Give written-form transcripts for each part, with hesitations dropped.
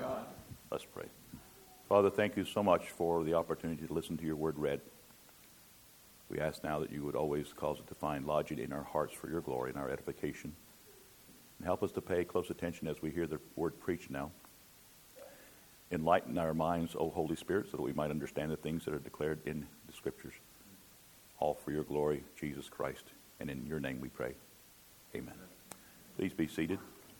God. Let's pray. Father, thank you so much for the opportunity to listen to your word read. We ask now that you would always cause it to find lodging in our hearts for your glory and our edification. And help us to pay close attention as we hear the word preached now. Enlighten our minds, O Holy Spirit, so that we might understand the things that are declared in the Scriptures. All for your glory, Jesus Christ. And in your name we pray. Amen. Please be seated.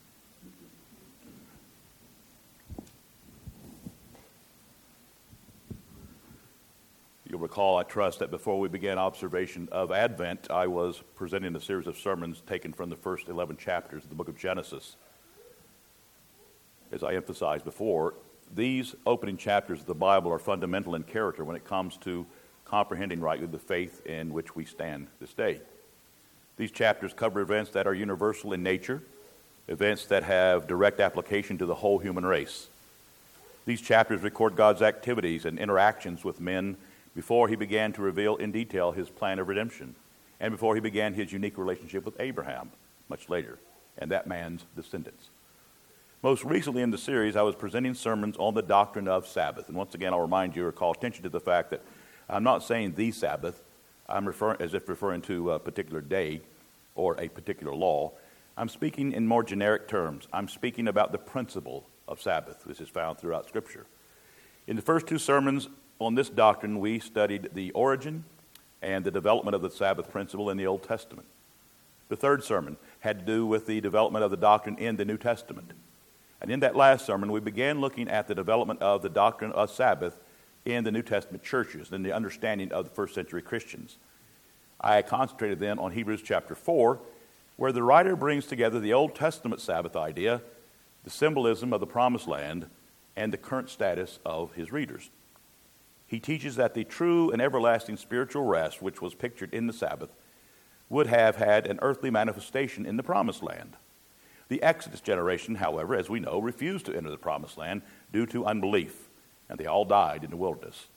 You'll recall, I trust, that before we began observation of Advent, I was presenting a series of sermons taken from the first 11 chapters of the book of Genesis. As I emphasized before, these opening chapters of the Bible are fundamental in character when it comes to comprehending rightly the faith in which we stand this day. These chapters cover events that are universal in nature, events that have direct application to the whole human race. These chapters record God's activities and interactions with men before he began to reveal in detail his plan of redemption, and before he began his unique relationship with Abraham much later, and that man's descendants. Most recently in the series, I was presenting sermons on the doctrine of Sabbath. And once again, I'll remind you or call attention to the fact that I'm not saying the Sabbath. I'm referring to a particular day or a particular law. I'm speaking in more generic terms. I'm speaking about the principle of Sabbath. This is found throughout Scripture. In the first two sermons on this doctrine, we studied the origin and the development of the Sabbath principle in the Old Testament. The third sermon had to do with the development of the doctrine in the New Testament. And in that last sermon, we began looking at the development of the doctrine of Sabbath in the New Testament churches and the understanding of the first century Christians. I concentrated then on Hebrews chapter 4, where the writer brings together the Old Testament Sabbath idea, the symbolism of the Promised Land, and the current status of his readers. He teaches that the true and everlasting spiritual rest, which was pictured in the Sabbath, would have had an earthly manifestation in the Promised Land. The Exodus generation, however, as we know, refused to enter the Promised Land due to unbelief, and they all died in the wilderness.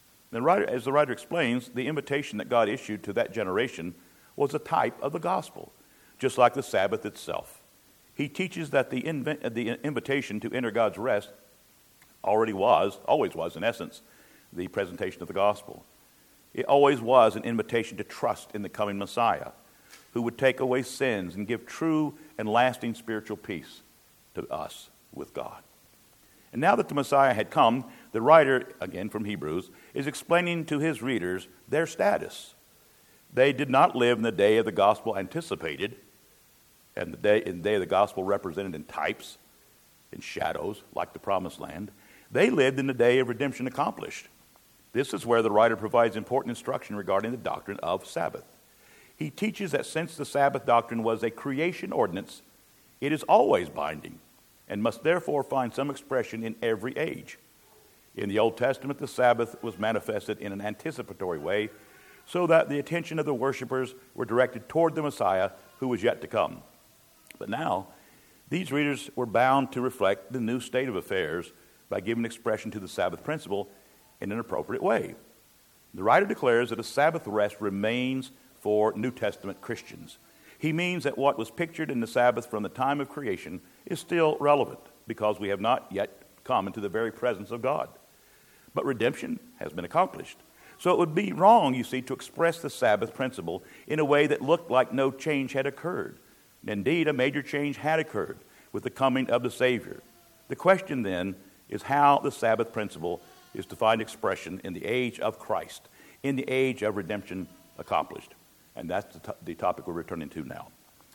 As the writer explains, the invitation that God issued to that generation was a type of the gospel, just like the Sabbath itself. He teaches that the invitation to enter God's rest always was, in essence, the presentation of the gospel. It always was an invitation to trust in the coming Messiah, who would take away sins and give true and lasting spiritual peace to us with God. And now that the Messiah had come, the writer, again from Hebrews, is explaining to his readers their status. They did not live in the day of the gospel anticipated, and the day of the gospel represented in types, in shadows, like the Promised Land. They lived in the day of redemption accomplished. This is where the writer provides important instruction regarding the doctrine of Sabbath. He teaches that since the Sabbath doctrine was a creation ordinance, it is always binding and must therefore find some expression in every age. In the Old Testament, the Sabbath was manifested in an anticipatory way so that the attention of the worshipers were directed toward the Messiah who was yet to come. But now, these readers were bound to reflect the new state of affairs by giving expression to the Sabbath principle in an appropriate way. The writer declares that a Sabbath rest remains for New Testament Christians. He means that what was pictured in the Sabbath from the time of creation is still relevant because we have not yet come into the very presence of God. But redemption has been accomplished. So it would be wrong, you see, to express the Sabbath principle in a way that looked like no change had occurred. Indeed, a major change had occurred with the coming of the Savior. The question then is how the Sabbath principle is to find expression in the age of Christ, in the age of redemption accomplished. And that's the topic we're returning to now,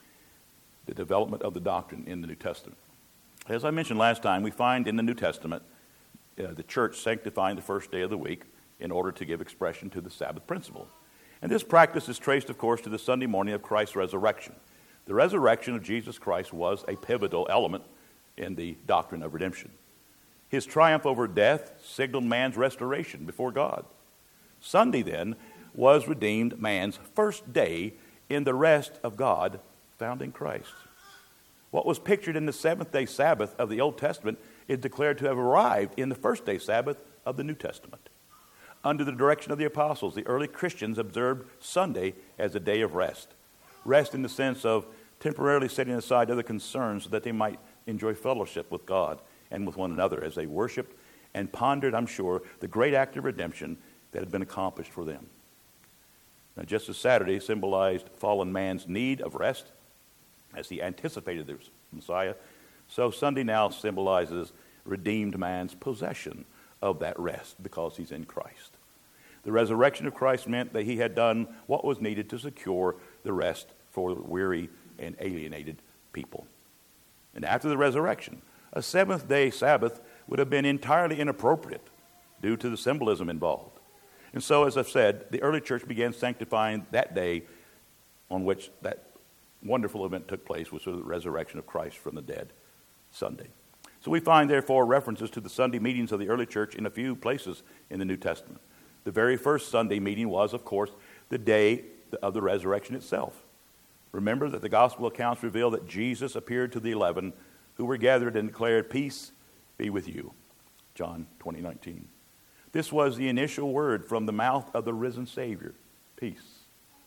the development of the doctrine in the New Testament. As I mentioned last time, we find in the New Testament the church sanctifying the first day of the week in order to give expression to the Sabbath principle. And this practice is traced, of course, to the Sunday morning of Christ's resurrection. The resurrection of Jesus Christ was a pivotal element in the doctrine of redemption. His triumph over death signaled man's restoration before God. Sunday, then, was redeemed man's first day in the rest of God found in Christ. What was pictured in the seventh-day Sabbath of the Old Testament is declared to have arrived in the first-day Sabbath of the New Testament. Under the direction of the apostles, the early Christians observed Sunday as a day of rest. Rest in the sense of temporarily setting aside other concerns so that they might enjoy fellowship with God and with one another as they worshiped and pondered, I'm sure, the great act of redemption that had been accomplished for them. Now, just as Saturday symbolized fallen man's need of rest as he anticipated the Messiah, so Sunday now symbolizes redeemed man's possession of that rest because he's in Christ. The resurrection of Christ meant that he had done what was needed to secure the rest for weary and alienated people. And after the resurrection, a seventh-day Sabbath would have been entirely inappropriate due to the symbolism involved. And so, as I've said, the early church began sanctifying that day on which that wonderful event took place, which was the resurrection of Christ from the dead, Sunday. So we find, therefore, references to the Sunday meetings of the early church in a few places in the New Testament. The very first Sunday meeting was, of course, the day of the resurrection itself. Remember that the gospel accounts reveal that Jesus appeared to the 11 who were gathered and declared, "Peace be with you." John 20:19. This was the initial word from the mouth of the risen Savior, peace.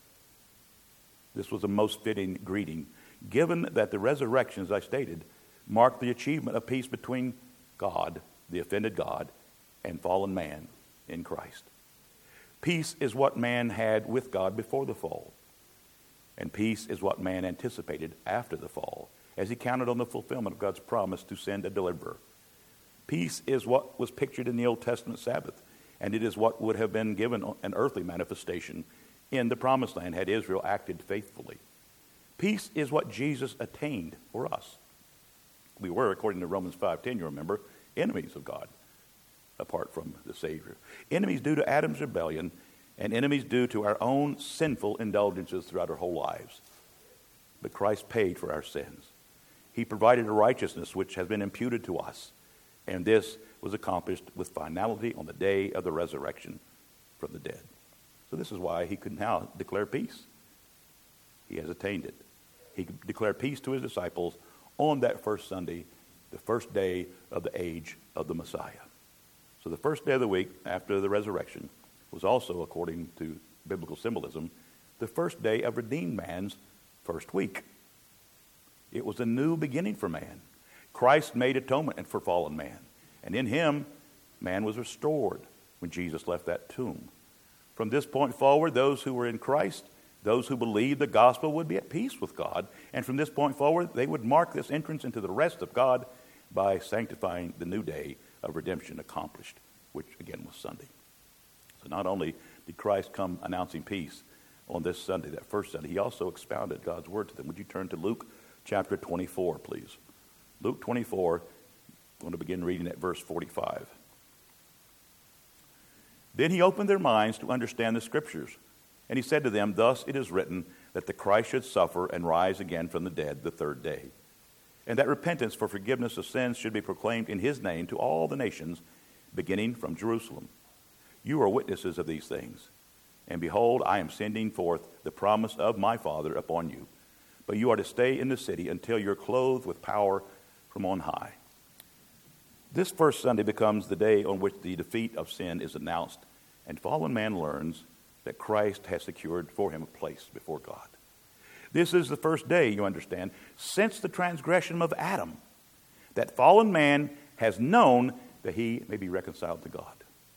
This was a most fitting greeting, given that the resurrection, as I stated, marked the achievement of peace between God, the offended God, and fallen man in Christ. Peace is what man had with God before the fall, and peace is what man anticipated after the fall, as he counted on the fulfillment of God's promise to send a deliverer. Peace is what was pictured in the Old Testament Sabbath, and it is what would have been given an earthly manifestation in the Promised Land had Israel acted faithfully. Peace is what Jesus attained for us. We were, according to Romans 5:10, you remember, enemies of God apart from the Savior. Enemies due to Adam's rebellion, and enemies due to our own sinful indulgences throughout our whole lives. But Christ paid for our sins. He provided a righteousness which has been imputed to us. And this was accomplished with finality on the day of the resurrection from the dead. So this is why he could now declare peace. He has attained it. He could declare peace to his disciples on that first Sunday, the first day of the age of the Messiah. So the first day of the week after the resurrection was also, according to biblical symbolism, the first day of redeemed man's first week. It was a new beginning for man. Christ made atonement for fallen man. And in him, man was restored when Jesus left that tomb. From this point forward, those who were in Christ, those who believed the gospel, would be at peace with God. And from this point forward, they would mark this entrance into the rest of God by sanctifying the new day of redemption accomplished, which again was Sunday. So not only did Christ come announcing peace on this Sunday, that first Sunday, he also expounded God's word to them. Would you turn to Luke chapter 24, please? Luke 24, I'm going to begin reading at verse 45. Then he opened their minds to understand the Scriptures, and he said to them, "Thus it is written that the Christ should suffer and rise again from the dead the third day, and that repentance for forgiveness of sins should be proclaimed in his name to all the nations, beginning from Jerusalem. You are witnesses of these things. And behold, I am sending forth the promise of my Father upon you. But you are to stay in the city until you're clothed with power from on high." This first Sunday becomes the day on which the defeat of sin is announced, and fallen man learns that Christ has secured for him a place before God. This is the first day, you understand, since the transgression of Adam, that fallen man has known that he may be reconciled to God.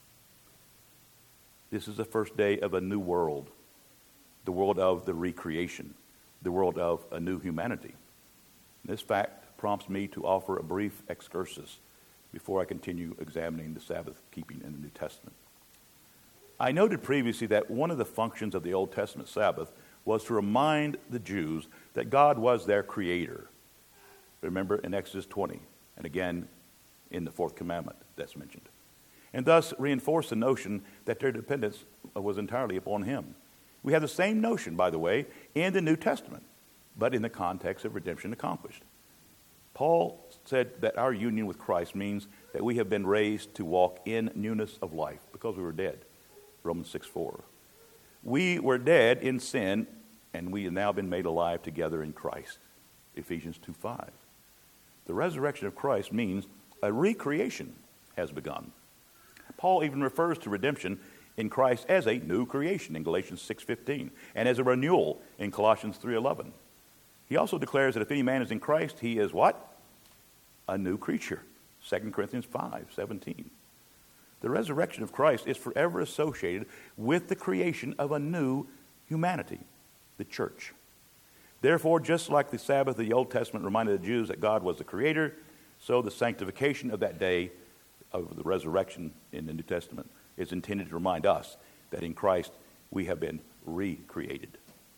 This is the first day of a new world, the world of the recreation, the world of a new humanity. This fact prompts me to offer a brief excursus before I continue examining the Sabbath keeping in the New Testament. I noted previously that one of the functions of the Old Testament Sabbath was to remind the Jews that God was their creator. Remember in Exodus 20, and again in the fourth commandment that's mentioned. And thus reinforce the notion that their dependence was entirely upon him. We have the same notion, by the way, in the New Testament, but in the context of redemption accomplished. Paul said that our union with Christ means that we have been raised to walk in newness of life because we were dead. Romans 6:4. We were dead in sin, and we have now been made alive together in Christ. Ephesians 2:5. The resurrection of Christ means a recreation has begun. Paul even refers to redemption in Christ as a new creation in Galatians 6:15 and as a renewal in Colossians 3:11. He also declares that if any man is in Christ, he is what? A new creature. 2 Corinthians 5:17. The resurrection of Christ is forever associated with the creation of a new humanity, the church. Therefore, just like the Sabbath of the Old Testament reminded the Jews that God was the creator, so the sanctification of that day of the resurrection in the New Testament is intended to remind us that in Christ we have been recreated.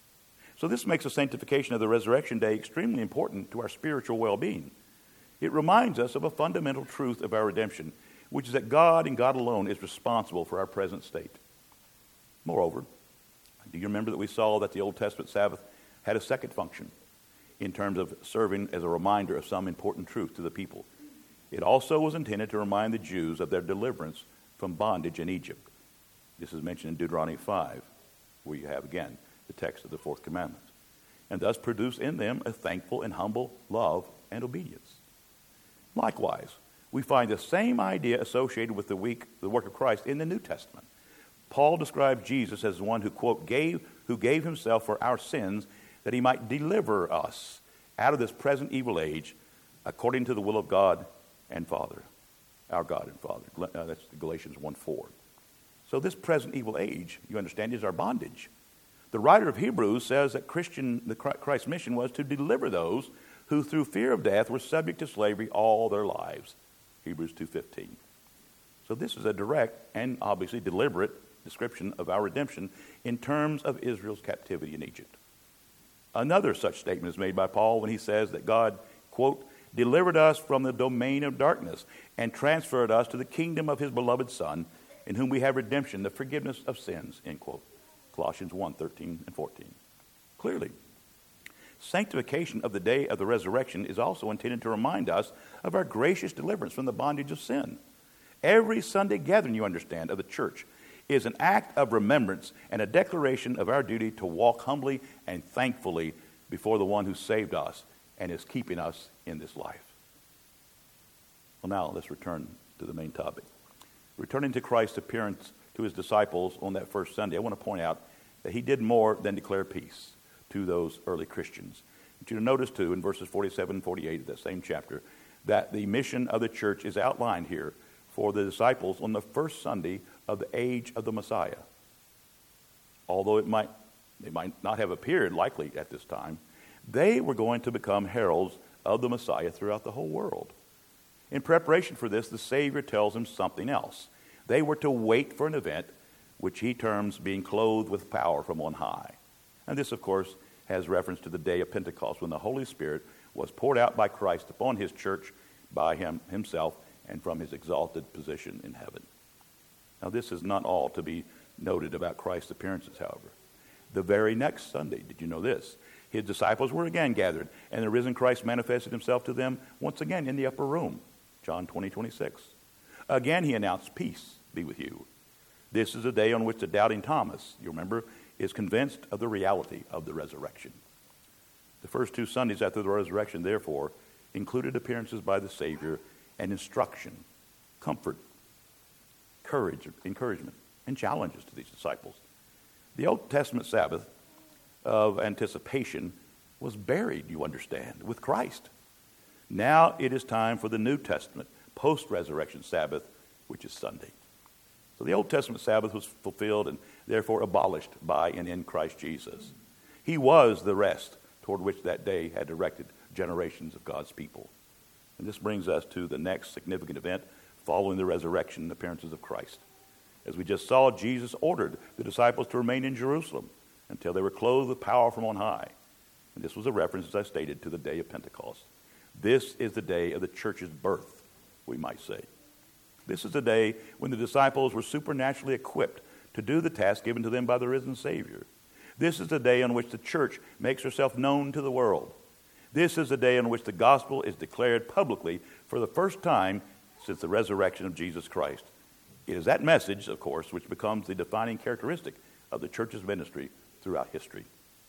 So this makes the sanctification of the resurrection day extremely important to our spiritual well-being. It reminds us of a fundamental truth of our redemption, which is that God and God alone is responsible for our present state. Moreover, do you remember that we saw that the Old Testament Sabbath had a second function in terms of serving as a reminder of some important truth to the people? It also was intended to remind the Jews of their deliverance from bondage in Egypt. This is mentioned in Deuteronomy 5, where you have again the text of the fourth commandment, and thus produce in them a thankful and humble love and obedience. Likewise, we find the same idea associated with the work of Christ in the New Testament. Paul described Jesus as the one who, quote, gave himself for our sins that he might deliver us out of this present evil age according to the will of God and Father, our God and Father. That's Galatians 1:4. So this present evil age, you understand, is our bondage. The writer of Hebrews says that Christ's mission was to deliver those who through fear of death were subject to slavery all their lives. Hebrews 2:15. So this is a direct and obviously deliberate description of our redemption in terms of Israel's captivity in Egypt. Another such statement is made by Paul when he says that God, quote, delivered us from the domain of darkness and transferred us to the kingdom of his beloved Son, in whom we have redemption, the forgiveness of sins, end quote. Colossians 1:13 and 14. Clearly, sanctification of the day of the resurrection is also intended to remind us of our gracious deliverance from the bondage of sin. Every Sunday gathering, you understand, of the church is an act of remembrance and a declaration of our duty to walk humbly and thankfully before the one who saved us and is keeping us in this life. Well, now let's return to the main topic. Returning to Christ's appearance to his disciples on that first Sunday, I want to point out that he did more than declare peace to those early Christians. I want you to notice, too, in verses 47 and 48 of that same chapter, that the mission of the church is outlined here for the disciples on the first Sunday of the age of the Messiah. Although they might not have appeared likely at this time, they were going to become heralds of the Messiah throughout the whole world. In preparation for this, the Savior tells them something else. They were to wait for an event which he terms being clothed with power from on high. And this, of course, has reference to the day of Pentecost when the Holy Spirit was poured out by Christ upon his church by himself and from his exalted position in heaven. Now, this is not all to be noted about Christ's appearances, however. The very next Sunday, did you know this? His disciples were again gathered, and the risen Christ manifested himself to them once again in the upper room. John 20:26. Again, he announced, peace be with you. This is a day on which the doubting Thomas, you remember, is convinced of the reality of the resurrection. The first two Sundays after the resurrection, therefore, included appearances by the Savior and instruction, comfort, courage, encouragement, and challenges to these disciples. The Old Testament Sabbath of anticipation was buried, you understand, with Christ. Now it is time for the New Testament, post-resurrection Sabbath, which is Sunday. So the Old Testament Sabbath was fulfilled and therefore abolished by and in Christ Jesus. He was the rest toward which that day had directed generations of God's people. And this brings us to the next significant event following the resurrection and appearances of Christ. As we just saw, Jesus ordered the disciples to remain in Jerusalem until they were clothed with power from on high. And this was a reference, as I stated, to the day of Pentecost. This is the day of the church's birth, we might say. This is the day when the disciples were supernaturally equipped to do the task given to them by the risen Savior. This is the day on which the church makes herself known to the world. This is the day on which the gospel is declared publicly for the first time since the resurrection of Jesus Christ. It is that message, of course, which becomes the defining characteristic of the church's ministry throughout history.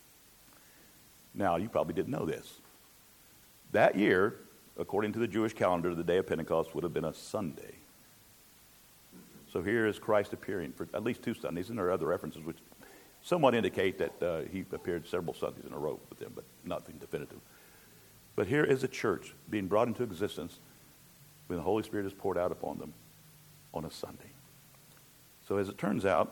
Now, you probably didn't know this. That year, according to the Jewish calendar, the day of Pentecost would have been a Sunday. So here is Christ appearing for at least two Sundays, and there are other references which somewhat indicate that he appeared several Sundays in a row with them, but nothing definitive. But here is a church being brought into existence when the Holy Spirit is poured out upon them on a Sunday. So as it turns out,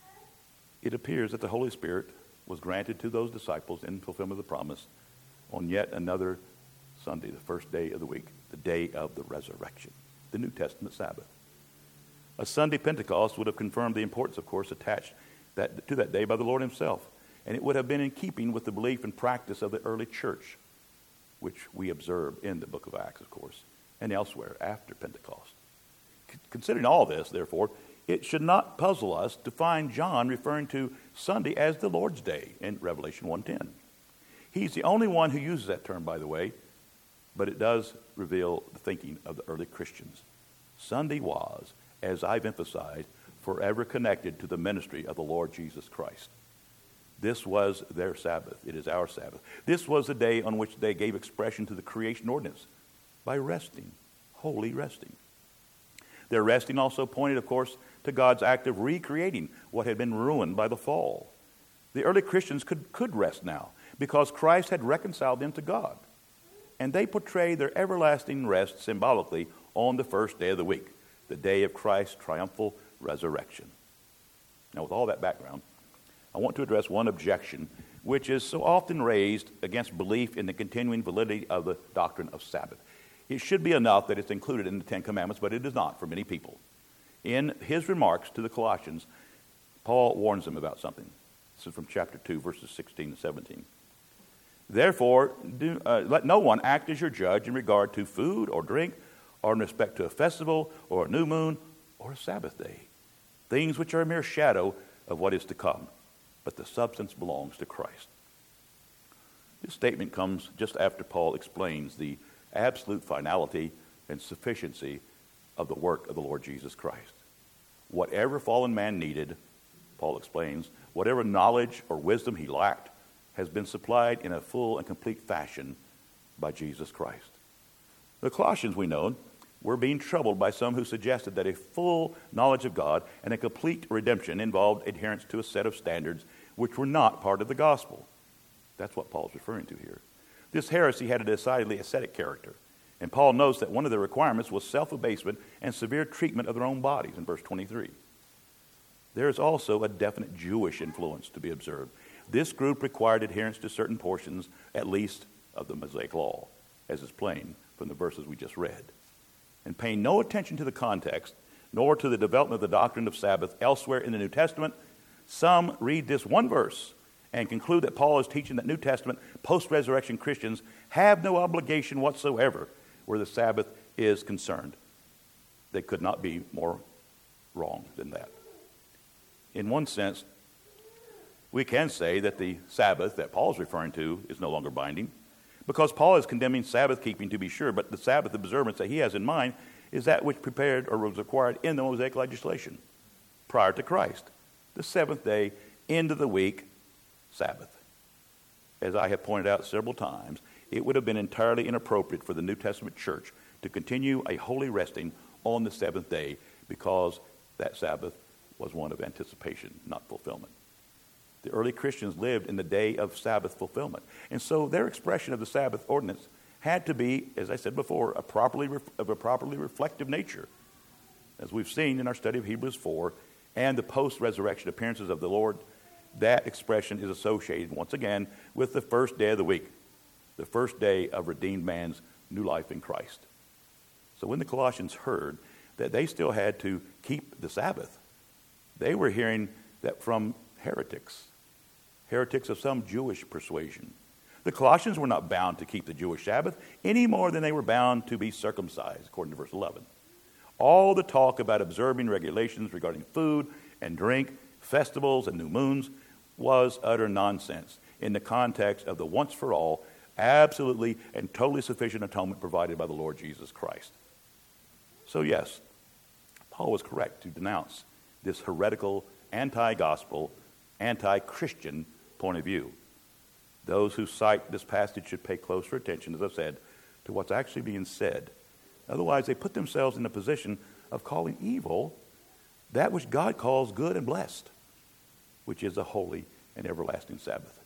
it appears that the Holy Spirit was granted to those disciples in fulfillment of the promise on yet another Sunday, the first day of the week, the day of the resurrection, the New Testament Sabbath. A Sunday Pentecost would have confirmed the importance, of course, attached to that day by the Lord himself. And it would have been in keeping with the belief and practice of the early church, which we observe in the book of Acts, of course, and elsewhere after Pentecost. Considering all this, therefore, it should not puzzle us to find John referring to Sunday as the Lord's Day in Revelation 1:10. He's the only one who uses that term, by the way, but it does reveal the thinking of the early Christians. Sunday was, as I've emphasized, forever connected to the ministry of the Lord Jesus Christ. This was their Sabbath. It is our Sabbath. This was the day on which they gave expression to the creation ordinance by resting, holy resting. Their resting also pointed, of course, to God's act of recreating what had been ruined by the fall. The early Christians could rest now because Christ had reconciled them to God. And they portrayed their everlasting rest symbolically on the first day of the week, the day of Christ's triumphal resurrection. Now, with all that background, I want to address one objection which is so often raised against belief in the continuing validity of the doctrine of Sabbath. It should be enough that it's included in the Ten Commandments, but it is not for many people. In his remarks to the Colossians, Paul warns them about something. This is from chapter 2, verses 16 and 17. Therefore, let no one act as your judge in regard to food or drink, or in respect to a festival, or a new moon, or a Sabbath day, things which are a mere shadow of what is to come, but the substance belongs to Christ. This statement comes just after Paul explains the absolute finality and sufficiency of the work of the Lord Jesus Christ. Whatever fallen man needed, Paul explains, whatever knowledge or wisdom he lacked, has been supplied in a full and complete fashion by Jesus Christ. The Colossians, we know, were being troubled by some who suggested that a full knowledge of God and a complete redemption involved adherence to a set of standards which were not part of the gospel. That's what Paul's referring to here. This heresy had a decidedly ascetic character, and Paul notes that one of the requirements was self-abasement and severe treatment of their own bodies in verse 23. There is also a definite Jewish influence to be observed. This group required adherence to certain portions, at least, of the Mosaic law, as is plain from the verses we just read. And paying no attention to the context, nor to the development of the doctrine of Sabbath elsewhere in the New Testament, some read this one verse and conclude that Paul is teaching that New Testament post-resurrection Christians have no obligation whatsoever where the Sabbath is concerned. They could not be more wrong than that. In one sense, we can say that the Sabbath that Paul is referring to is no longer binding, because Paul is condemning Sabbath keeping, to be sure, but the Sabbath observance that he has in mind is that which prepared or was required in the Mosaic legislation prior to Christ. The seventh day, end of the week, Sabbath. As I have pointed out several times, it would have been entirely inappropriate for the New Testament church to continue a holy resting on the seventh day, because that Sabbath was one of anticipation, not fulfillment. The early Christians lived in the day of Sabbath fulfillment. And so their expression of the Sabbath ordinance had to be, as I said before, of a properly reflective nature. As we've seen in our study of Hebrews 4 and the post-resurrection appearances of the Lord, that expression is associated, once again, with the first day of the week, the first day of redeemed man's new life in Christ. So when the Colossians heard that they still had to keep the Sabbath, they were hearing that from heretics of some Jewish persuasion. The Colossians were not bound to keep the Jewish Sabbath any more than they were bound to be circumcised, according to verse 11. All the talk about observing regulations regarding food and drink, festivals and new moons, was utter nonsense in the context of the once-for-all, absolutely and totally sufficient atonement provided by the Lord Jesus Christ. So yes, Paul was correct to denounce this heretical, anti-gospel, anti-Christian point of view. Those who cite this passage should pay closer attention, as I've said, to what's actually being said. Otherwise, they put themselves in a position of calling evil that which God calls good and blessed, which is a holy and everlasting Sabbath.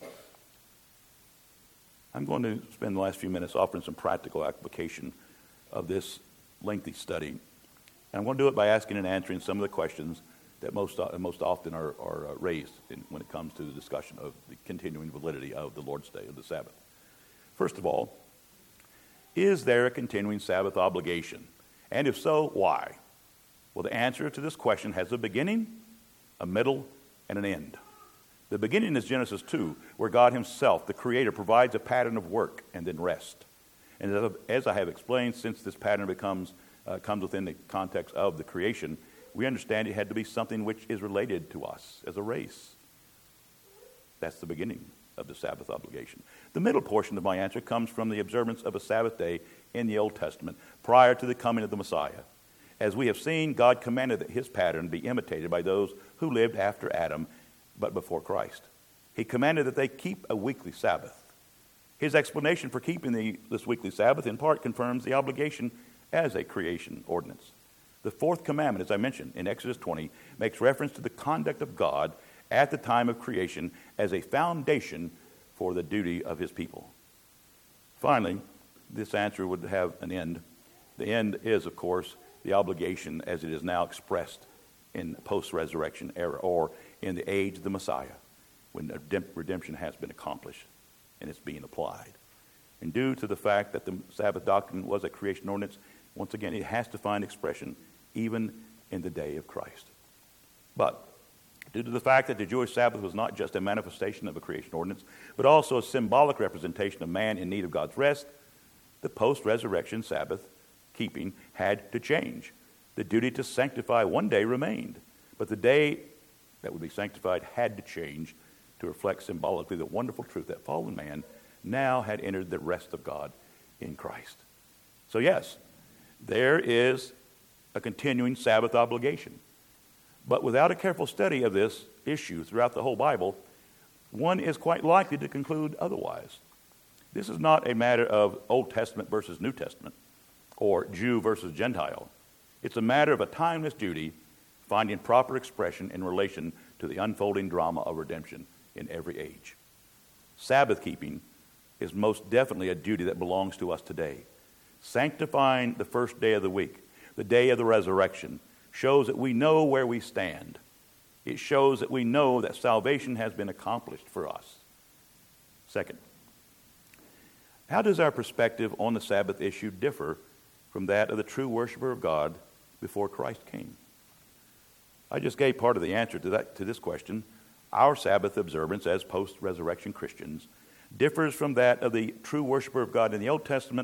I'm going to spend the last few minutes offering some practical application of this lengthy study. And I'm going to do it by asking and answering some of the questions that most often are raised when it comes to the discussion of the continuing validity of the Lord's Day, of the Sabbath. First of all, is there a continuing Sabbath obligation? And if so, why? Well, the answer to this question has a beginning, a middle, and an end. The beginning is Genesis 2, where God himself, the Creator, provides a pattern of work and then rest. And as I have explained, since this pattern comes within the context of the creation, we understand it had to be something which is related to us as a race. That's the beginning of the Sabbath obligation. The middle portion of my answer comes from the observance of a Sabbath day in the Old Testament prior to the coming of the Messiah. As we have seen, God commanded that his pattern be imitated by those who lived after Adam but before Christ. He commanded that they keep a weekly Sabbath. His explanation for keeping this weekly Sabbath in part confirms the obligation as a creation ordinance. The fourth commandment, as I mentioned in Exodus 20, makes reference to the conduct of God at the time of creation as a foundation for the duty of his people. Finally, this answer would have an end. The end is, of course, the obligation as it is now expressed in post-resurrection era, or in the age of the Messiah, when redemption has been accomplished and it's being applied. And due to the fact that the Sabbath doctrine was a creation ordinance, once again, it has to find expression even in the day of Christ. But due to the fact that the Jewish Sabbath was not just a manifestation of a creation ordinance, but also a symbolic representation of man in need of God's rest, the post-resurrection Sabbath keeping had to change. The duty to sanctify one day remained, but the day that would be sanctified had to change to reflect symbolically the wonderful truth that fallen man now had entered the rest of God in Christ. So yes, there is a continuing Sabbath obligation. But without a careful study of this issue throughout the whole Bible, one is quite likely to conclude otherwise. This is not a matter of Old Testament versus New Testament, or Jew versus Gentile. It's a matter of a timeless duty finding proper expression in relation to the unfolding drama of redemption in every age. Sabbath keeping is most definitely a duty that belongs to us today. Sanctifying the first day of the week, the day of the resurrection, shows that we know where we stand. It shows that we know that salvation has been accomplished for us. Second, how does our perspective on the Sabbath issue differ from that of the true worshiper of God before Christ came? I just gave part of the answer to this question. Our Sabbath observance as post-resurrection Christians differs from that of the true worshiper of God in the Old Testament,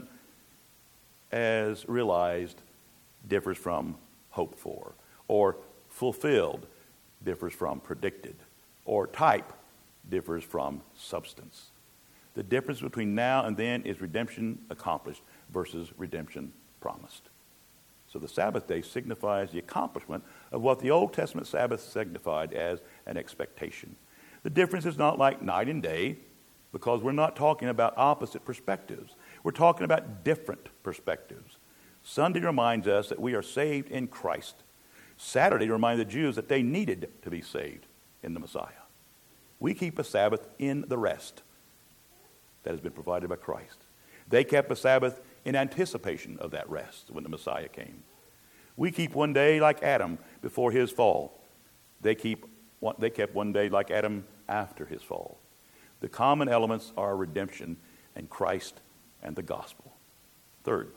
as realized differs from hoped for, or fulfilled differs from predicted, or type differs from substance. The difference between now and then is redemption accomplished versus redemption promised. So the Sabbath day signifies the accomplishment of what the Old Testament Sabbath signified as an expectation. The difference is not like night and day, because we're not talking about opposite perspectives. We're talking about different perspectives. Sunday reminds us that we are saved in Christ. Saturday reminded the Jews that they needed to be saved in the Messiah. We keep a Sabbath in the rest that has been provided by Christ. They kept a Sabbath in anticipation of that rest when the Messiah came. We keep one day like Adam before his fall. They kept one day like Adam after his fall. The common elements are redemption and Christ and the gospel. Third,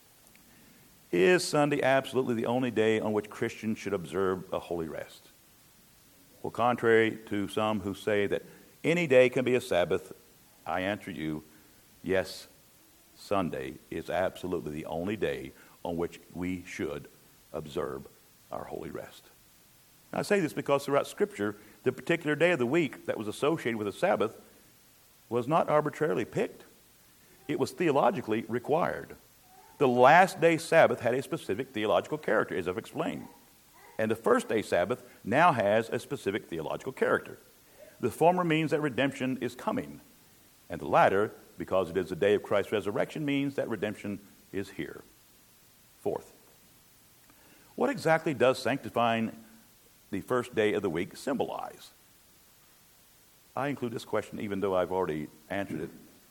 is Sunday absolutely the only day on which Christians should observe a holy rest? Well, contrary to some who say that any day can be a Sabbath, I answer you, yes, Sunday is absolutely the only day on which we should observe our holy rest. Now, I say this because throughout Scripture, the particular day of the week that was associated with the Sabbath was not arbitrarily picked. It was theologically required. The last day Sabbath had a specific theological character, as I've explained. And the first day Sabbath now has a specific theological character. The former means that redemption is coming, and the latter, because it is the day of Christ's resurrection, means that redemption is here. Fourth, what exactly does sanctifying the first day of the week symbolize? I include this question even though I've already answered it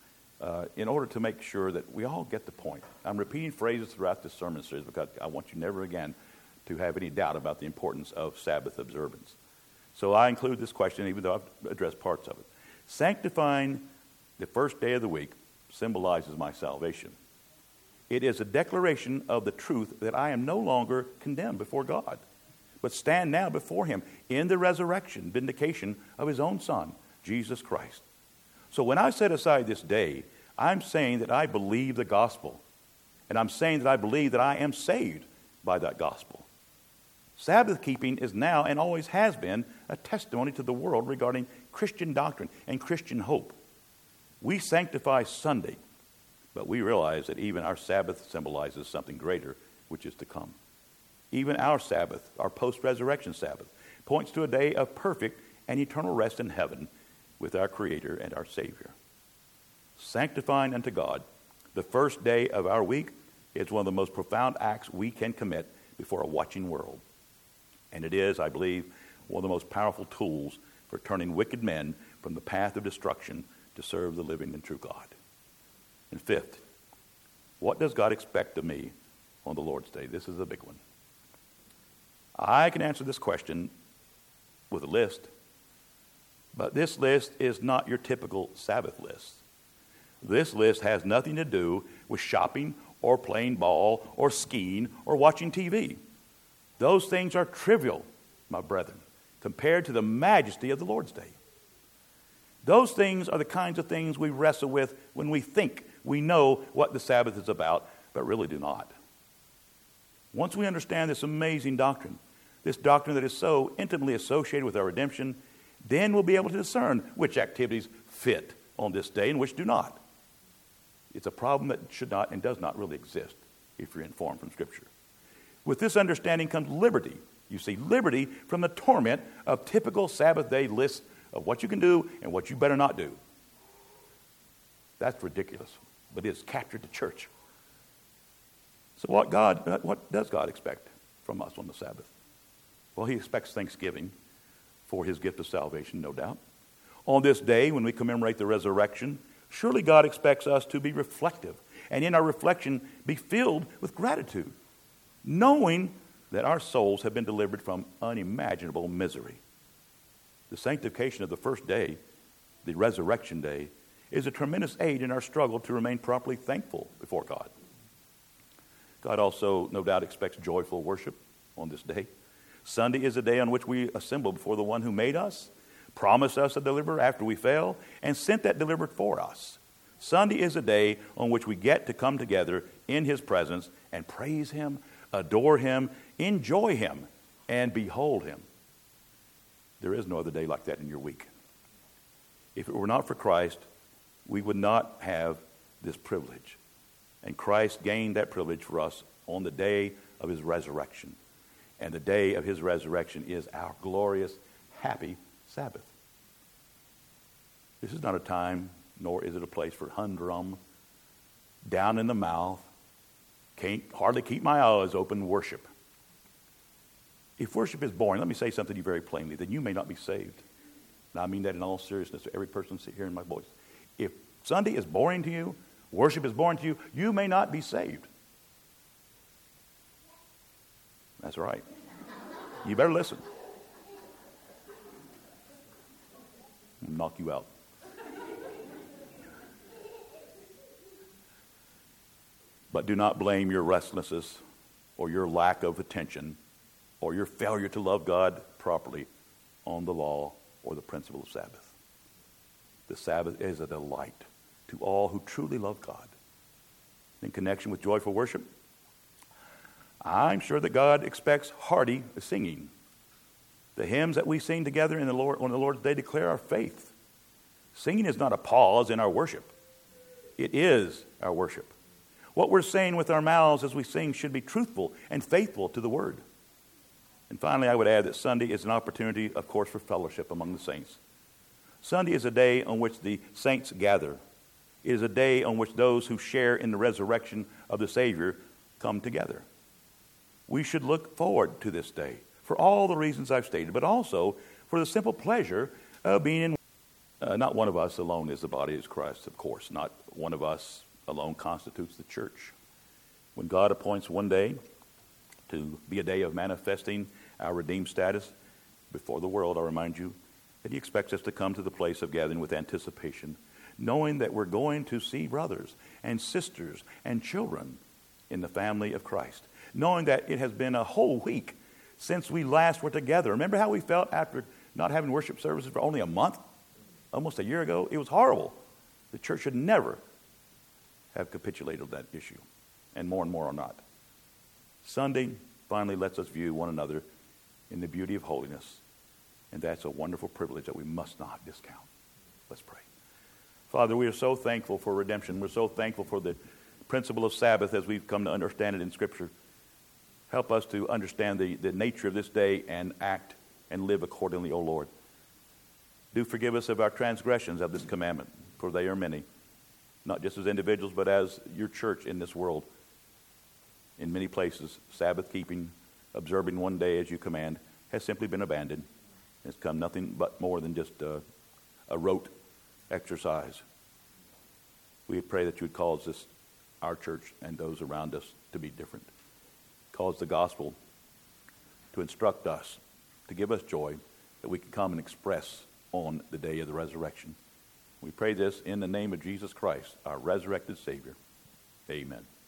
in order to make sure that we all get the point. I'm repeating phrases throughout this sermon series because I want you never again to have any doubt about the importance of Sabbath observance. So I include this question, even though I've addressed parts of it. Sanctifying the first day of the week symbolizes my salvation. It is a declaration of the truth that I am no longer condemned before God, but stand now before him in the resurrection, vindication of his own Son, Jesus Christ. So when I set aside this day, I'm saying that I believe the gospel. And I'm saying that I believe that I am saved by that gospel. Sabbath keeping is now and always has been a testimony to the world regarding Christian doctrine and Christian hope. We sanctify Sunday, but we realize that even our Sabbath symbolizes something greater, which is to come. Even our Sabbath, our post-resurrection Sabbath, points to a day of perfect and eternal rest in heaven with our Creator and our Savior. Sanctifying unto God the first day of our week is one of the most profound acts we can commit before a watching world. And it is, I believe, one of the most powerful tools for turning wicked men from the path of destruction to serve the living and true God. And fifth, what does God expect of me on the Lord's Day? This is a big one. I can answer this question with a list, but this list is not your typical Sabbath list. This list has nothing to do with shopping or playing ball or skiing or watching TV. Those things are trivial, my brethren, compared to the majesty of the Lord's Day. Those things are the kinds of things we wrestle with when we think we know what the Sabbath is about, but really do not. Once we understand this amazing doctrine, this doctrine that is so intimately associated with our redemption, then we'll be able to discern which activities fit on this day and which do not. It's a problem that should not and does not really exist if you're informed from Scripture. With this understanding comes liberty. You see, liberty from the torment of typical Sabbath day lists of what you can do and what you better not do. That's ridiculous, but it has captured the church. So what does God expect from us on the Sabbath? Well, he expects thanksgiving for his gift of salvation, no doubt. On this day, when we commemorate the resurrection, surely God expects us to be reflective, and in our reflection be filled with gratitude, knowing that our souls have been delivered from unimaginable misery. The sanctification of the first day, the resurrection day, is a tremendous aid in our struggle to remain properly thankful before God. God also, no doubt, expects joyful worship on this day. Sunday is a day on which we assemble before the one who made us, promised us a deliverer after we fell, and sent that deliverer for us. Sunday is a day on which we get to come together in his presence and praise him, adore him, enjoy him, and behold him. There is no other day like that in your week. If it were not for Christ, we would not have this privilege. And Christ gained that privilege for us on the day of his resurrection. And the day of his resurrection is our glorious, happy Sabbath. This is not a time, nor is it a place for humdrum, down in the mouth, can't hardly keep my eyes open worship. If worship is boring, let me say something to you very plainly, then you may not be saved. And I mean that in all seriousness to every person hearing my voice. If Sunday is boring to you, worship is boring to you, you may not be saved. That's right. You better listen. I'll knock you out. But do not blame your restlessness or your lack of attention or your failure to love God properly on the law or the principle of Sabbath. The Sabbath is a delight to all who truly love God. In connection with joyful worship, I'm sure that God expects hearty singing. The hymns that we sing together on the Lord's Day declare our faith. Singing is not a pause in our worship. It is our worship. What we're saying with our mouths as we sing should be truthful and faithful to the Word. And finally, I would add that Sunday is an opportunity, of course, for fellowship among the saints. Sunday is a day on which the saints gather. It is a day on which those who share in the resurrection of the Savior come together. We should look forward to this day for all the reasons I've stated, but also for the simple pleasure of being in Not one of us alone is the body of Christ, of course. Not one of us alone constitutes the church. When God appoints one day to be a day of manifesting our redeemed status before the world, I'll remind you that he expects us to come to the place of gathering with anticipation, knowing that we're going to see brothers and sisters and children in the family of Christ, knowing that it has been a whole week since we last were together. Remember how we felt after not having worship services for only a month? Almost a year ago? It was horrible. The church should never have capitulated that issue, and more are not. Sunday finally lets us view one another in the beauty of holiness, and that's a wonderful privilege that we must not discount. Let's pray. Father, we are so thankful for redemption. We're so thankful for the principle of Sabbath as we've come to understand it in Scripture. Help us to understand the nature of this day and act and live accordingly, O Lord. Do forgive us of our transgressions of this commandment, for they are many, not just as individuals, but as your church in this world. In many places, Sabbath keeping, observing one day as you command, has simply been abandoned. It's come nothing but more than just a rote exercise. We pray that you would cause this, our church and those around us, to be different. Cause the gospel to instruct us, to give us joy, that we can come and express on the day of the resurrection. We pray this in the name of Jesus Christ, our resurrected Savior. Amen.